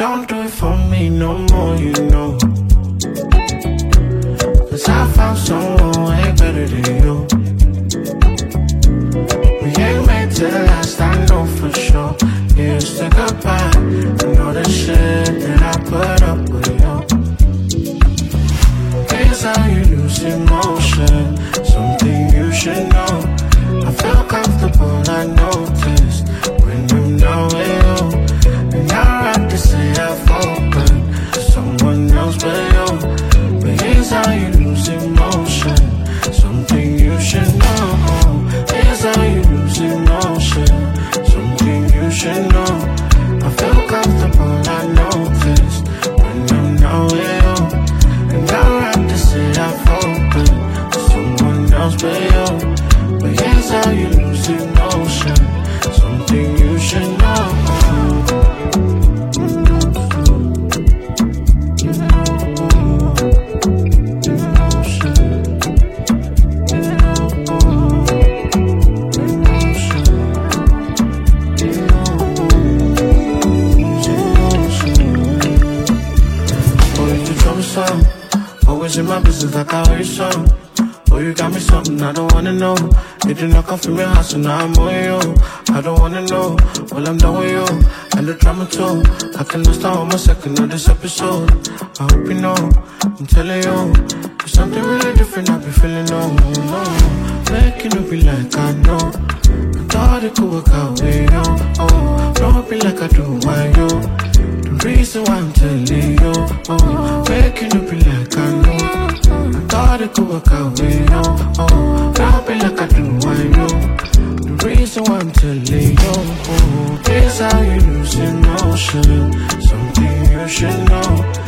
don't do it for me no more, you know. Cause I found someone way better than you. We ain't made to last, I know for sure. Here's to goodbye. I know the shit that I put up with you. Here's how you lose emotion, something you should know. I feel comfortable, I noticed when I'm not with you. And I have to say I've opened to someone else but you. But here's how you lose emotion, something you should know. Here's how you lose emotion, something you should know. I feel comfortable, I noticed when I'm not with you. And I have to say I've opened to someone else but you. But here's how you lose emotion, something you should know. Always in my business like I always some. Oh, you got me something I don't wanna know. You did not come from your house, so now I'm on you. I don't wanna know, well I'm done with you. And the drama too, I cannot start on my second of this episode. I hope you know, I'm telling you, there's something really different I be feeling, no. Making it be like I know. I thought it could work out with you. Oh, don't be like I do, why you? The reason why I'm telling you, oh, making it be like I know. I thought it could work out with you, oh, don't be like I do, why you? The reason why I'm telling you, oh, here's how you lose emotion, something you should know.